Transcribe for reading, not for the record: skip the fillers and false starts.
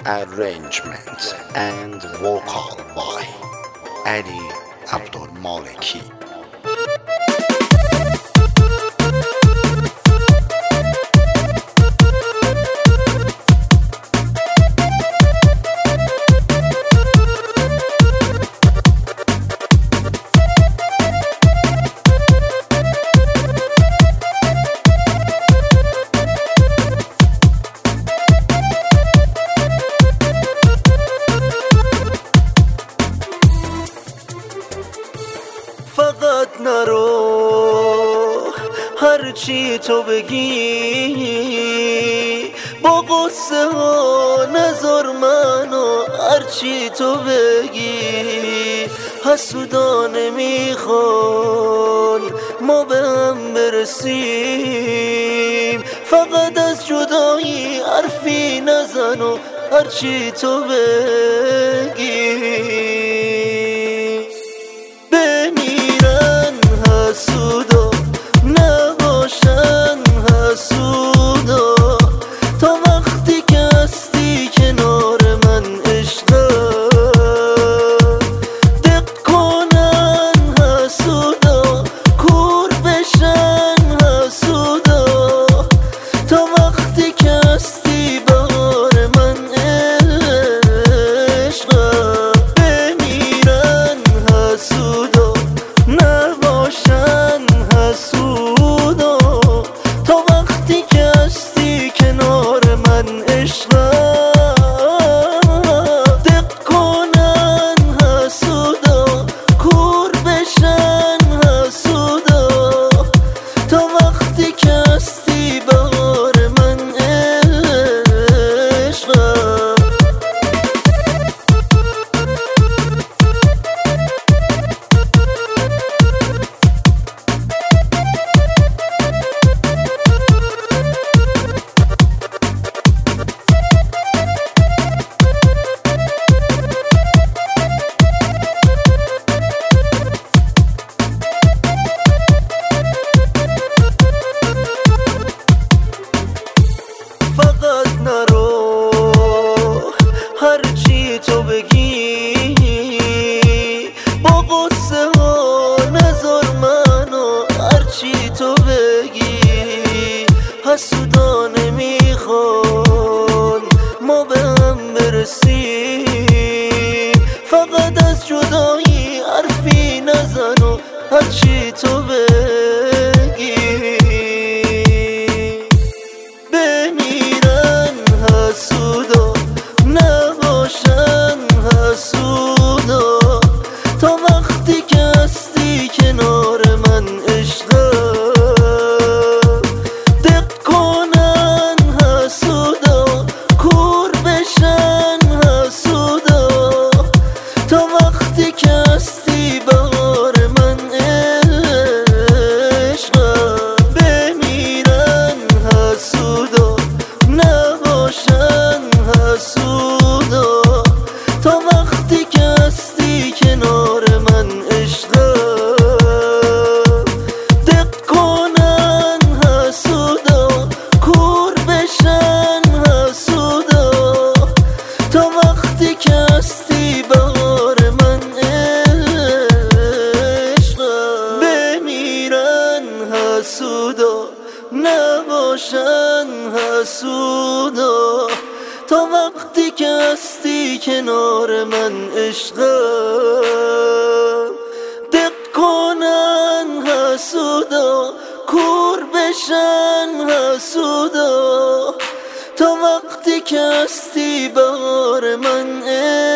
arrangement and vocal by Ali Abdul Maliki. فقط نرو هرچی تو بگی، با قصه ها نذار منو هرچی تو بگی. حسودا نمیخوان ما به هم برسیم، فقط از جدایی حرفی نزن و هرچی تو بگی. حسودا نباشن حسودا، تا وقتی که هستی کنار من عشقم. دق کنن حسودا کور بشن حسودا، تا وقتی که هستی بار من عشقم. بمیرن حسودا نباشن حسودا، تا وقتی که هستی کنار من عشقم. دق کنن حسودا کور بشن حسودا، تا وقتی که هستی بار من عشقم. فقط نرو هرچی تو بگی، با قصه ها نذار منو هرچی تو بگی. حسودا نمیخوان ما به هم برسیم، فقط از جدایی حرفی نزن و هرچی تو بگی. حسودا نباشن حسودا، تا وقتی که هستی کنار من عشقم. دق کنن حسودا کور بشن حسودا، تا وقتی که هستی بار من عشقم. بمیرن حسودا نباشن حسودا، تا وقتی که هستی کنار من عشقم. دق کنن حسودا کور بشن حسودا، تا وقتی که هستی بار من عشقم. بمیرن حسودا نباشن حسودا، تا وقتی که هستی کنار من عشقم. دق کنن حسودا کور بشن حسودا، تا وقتی که هستی بار من